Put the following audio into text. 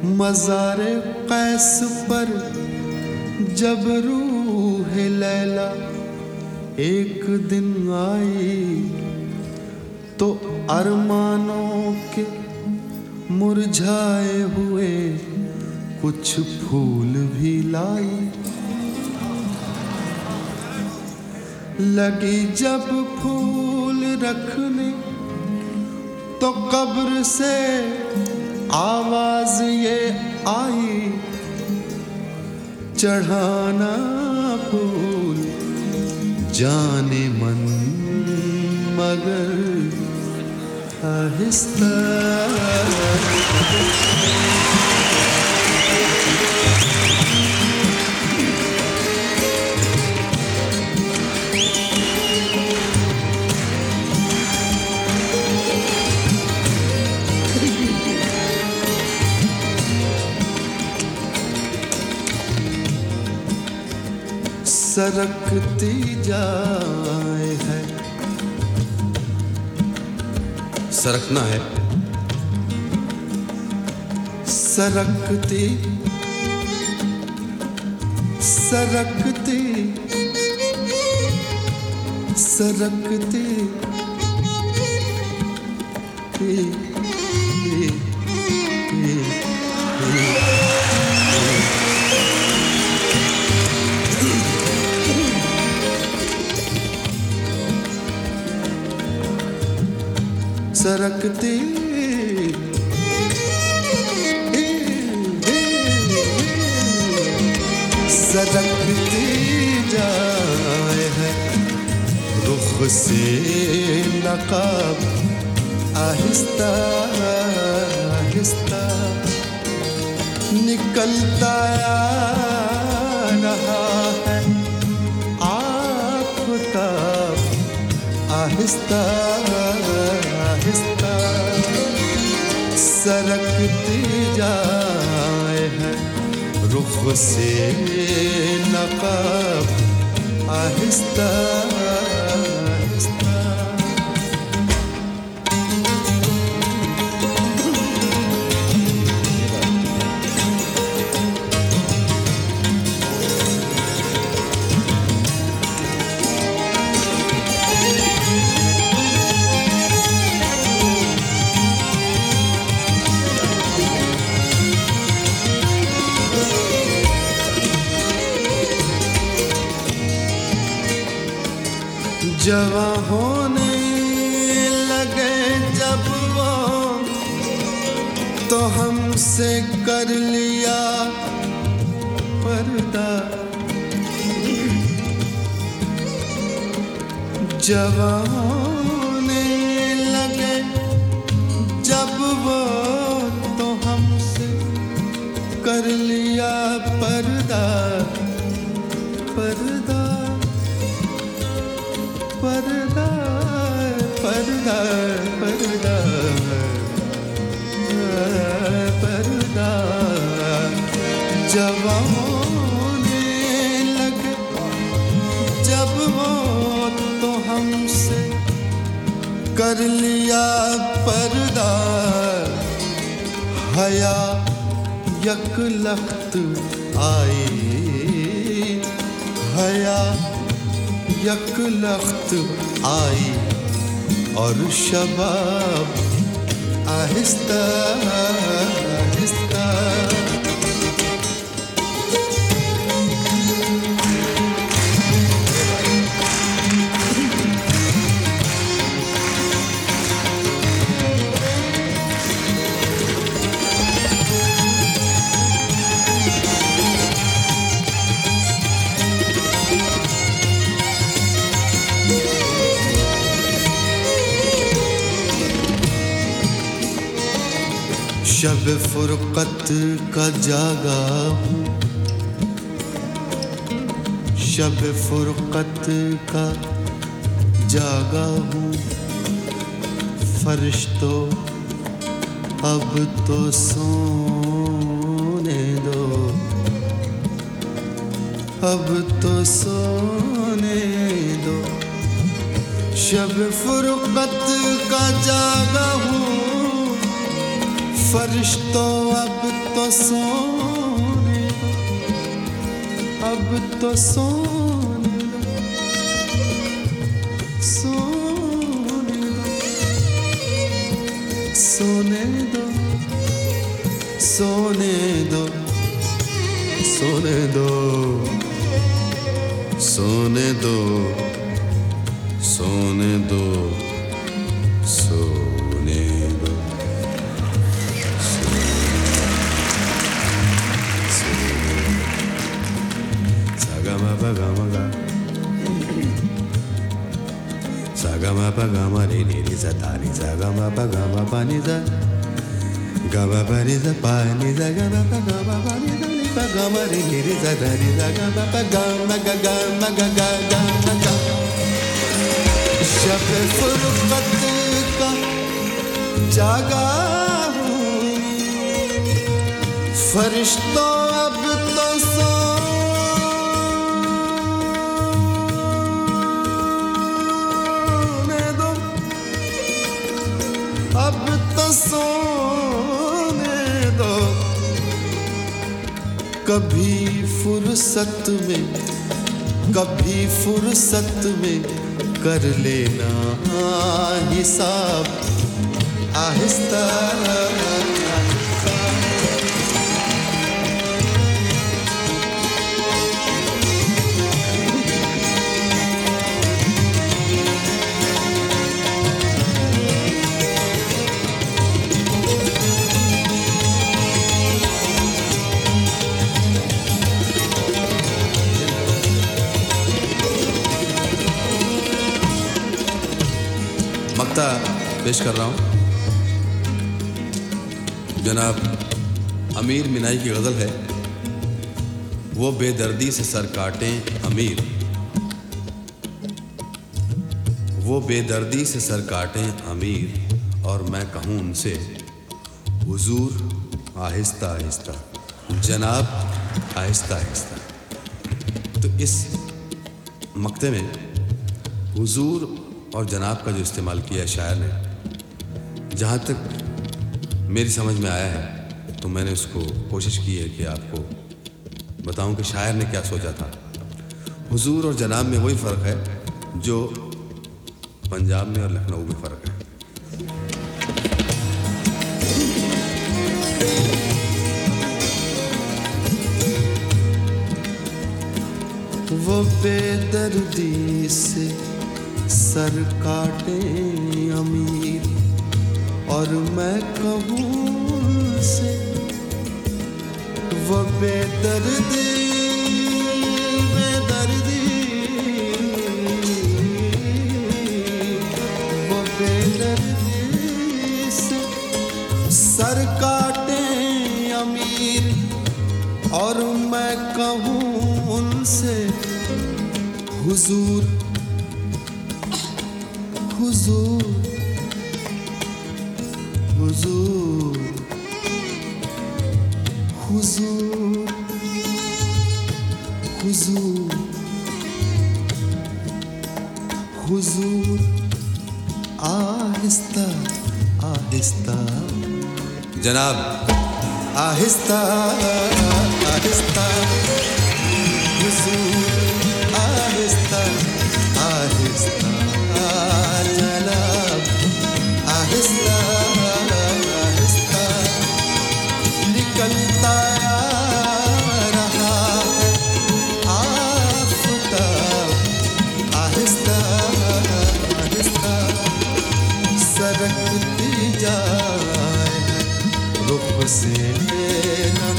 मज़ारे कैस पर जब रूह लैला एक दिन आई तो अरमानों के मुरझाए हुए कुछ फूल भी लाई। लगी जब फूल रखने तो कब्र से आवाज ये आई, चढ़ाना फूल जाने मन मगर आहिस्ता। सरकती जाए है, सरकना है, सरकती सरकती सरकती सरकती सरकती जाए है, रुख से नकाब आहिस्ता आहिस्ता निकलता रहा है आफ़ताब आहिस्ता आहिस्ता सरकती जाए है, रुख से नकाब आहिस्ता आहिस्ता। जवां होने लगे जब वो तो हमसे कर लिया पर्दा। जवां होने लगे जब वो तो हमसे कर लिया पर्दा पर्दा पर्दा पर्दा पर्दा पर्दा। जवां होने लगे जब वो तो हमसे कर लिया पर्दा। हया यकलख्त आई, हया यकलख्त आई और शबाब आहिस्ता आहिस्ता। शब फुरकत का जागा हूँ, शब फुरकत का जागा हूँ। फरिश्तों अब तो सोने दो, अब तो सोने दो। शब फुरकत का जागा हूँ, फरिश्तों अब तो सोने दो, अब तो सोने दो, सोने दो, सोने दो, सोने दो, सोने दो, सोने दो, सोने दो, सोने दो, sagama pagama ga, sagama pagama re re re sa ta re, sagama pagama pa ni sa, gama pa ni sa pa ni sa, gama pagama pa ni sa ni pagama re re sa ta re, sagama pagama ga gama ga ga gama ga. शब फुरकत का जागा हूँ, फरिश्तों अब तो सोने दो, अब तो सोने दो, कभी फुर्सत में, कभी फुर्सत में कर लेना हिसाब आहिस्ता। मक्ता पेश कर रहा हूँ। जनाब अमीर मिनाई की गज़ल है। वो बेदर्दी से सर काटें अमीर, वो बेदर्दी से सर काटें अमीर, और मैं कहूँ उनसे हुजूर आहिस्ता आहिस्ता, जनाब आहिस्ता आहिस्ता। तो इस मक्ते में हुजूर और जनाब का जो इस्तेमाल किया शायर ने, जहाँ तक मेरी समझ में आया है, तो मैंने उसको कोशिश की है कि आपको बताऊं कि शायर ने क्या सोचा था। हुजूर और जनाब में वही फ़र्क है जो पंजाब में और लखनऊ में फ़र्क है। वो बेदर्दी से सर काटे अमीर, और मैं कहूँ से वो बेदर्दी बेदर्दी, वो बेदर्दी से सर काटे अमीर, और मैं कहूँ उनसे हुजूर हुजूर हुजूर हुजूर हुजूर हुजूर आहिस्ता आहिस्ता, जनाब आहिस्ता आहिस्ता, हुजूर आहिस्ता आहिस्ता, जनाब आहिस्ता आहिस्ता, निकलता रहा आफ़ताब आहिस्ता आहिस्ता, सरकती जाए रुख से